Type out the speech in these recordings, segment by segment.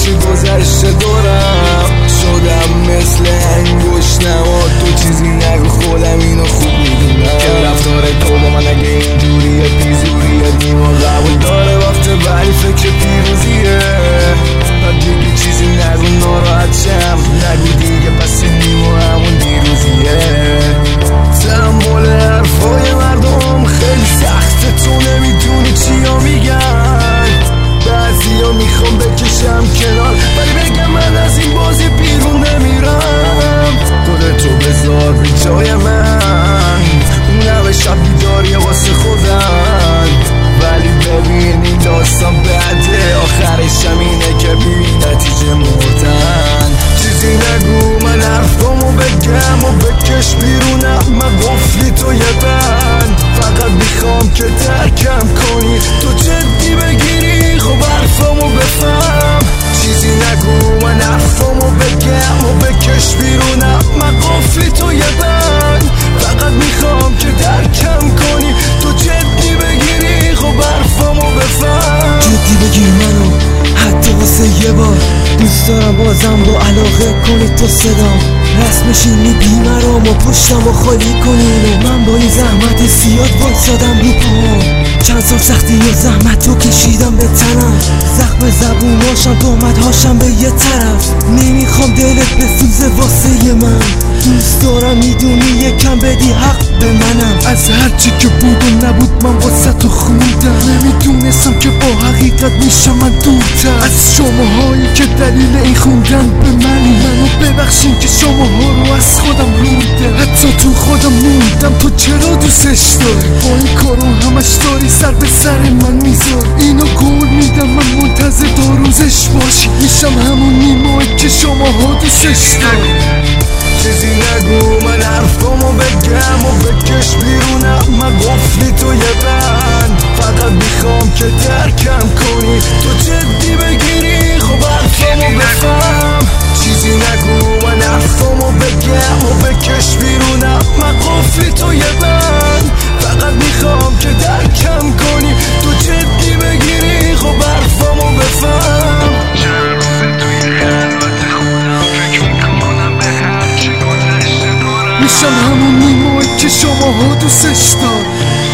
چی گذشته دارم، شدم مثل انگوش نما. تو چیزی نگو خودم اینو خوب میدونم که رفتار تو با من اگه اینجوریه بیزوریه. دیما قبول داره وقت ولی فکر پیروزیه. دیگه چیزی نگو ناراحت شم، نگو دیگه پس نیما همون دیروزیه. تحمل حرفای مردم خیلی سخته، تو نمیدونی چیا میگن. بعضیا میخوام بکشم کنار ولی بگم من از این بازی بیرون نمیرم. خودتو بذار به جای من، اون شب بیداری واسه خودم. ولی ببین این داستان بعده، آخرش هم اینه که بی نتیجه مردن. چیزی نگو من حرفامو بگم و بکش بیرونم، من قفلی تو یه بند. فقط میخوام که درکم کنی، تو جدی بگیری خب حرفامو بفهم. چیزی نگو من حرفامو بگم و بکش بیرونم، من قفلی تو یه بند. فقط میخوام که درکم کنی، تو جدی بگیری خب حرفامو بفهم. جدی بگیر منو حتی واسه یه بار، دوست دارم بازم با علاقه کنی تو صدام. رسمشینی بیمرام و پشتم و خالی کنین و من با این زحمت زیاد وایسادم رو پام. چند سال سختی و زحمت رو کشیدم به تنم، زخم زبوناشم تهمت هاشم به یه طرف. نمیخوام دلت بسوزه واسه من، دوست دارم میدونی یکم بدی حق به منم. از هرچی که بود و نبود من واسه تو خوندم، نمیدونستم که با حقیقت میشم من دورتر از شماهایی که دلیل این خوندن به منی. منو ببخشین که شماها رو از خودم روندم، حتی تو خودم موندم تو چرا دوستش داری. با این کارو همش داری سر به سر من میذار، اینو قول میدم من منتظر تا روزش باشی، میشم همون نیمایی که شماها دوستش داری. چیزی نگو من حرفامو بگم و بکش بیرونم، من قفلی تو یه بند. فقط میخوام که درکم کنی، تو جدی بگیری خب حرفامو بفهم. چیزی نگو من حرفامو بگم و بکش بیرونم، من قفلی تو یه بند. فقط میخوام که درکم کنی، تو جدی بگیری خب حرفامو بفهم. میشم همون نیمایی که شماها دوستش داری.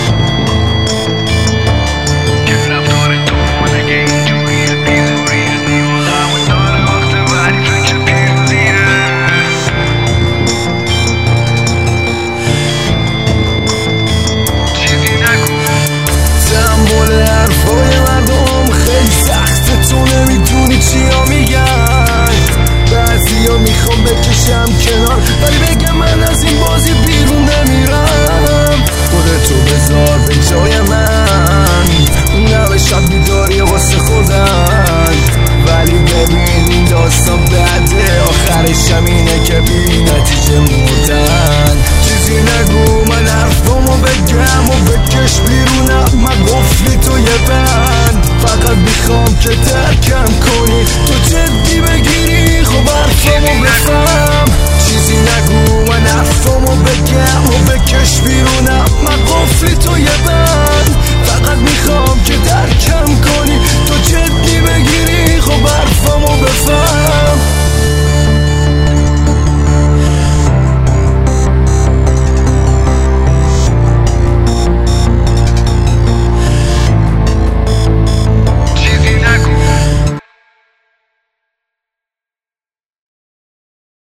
تحمل حرفای مردم خیلی سخته، تو نمیدونی چیا میگن. بعضیا میخوام بکشم کنار ولی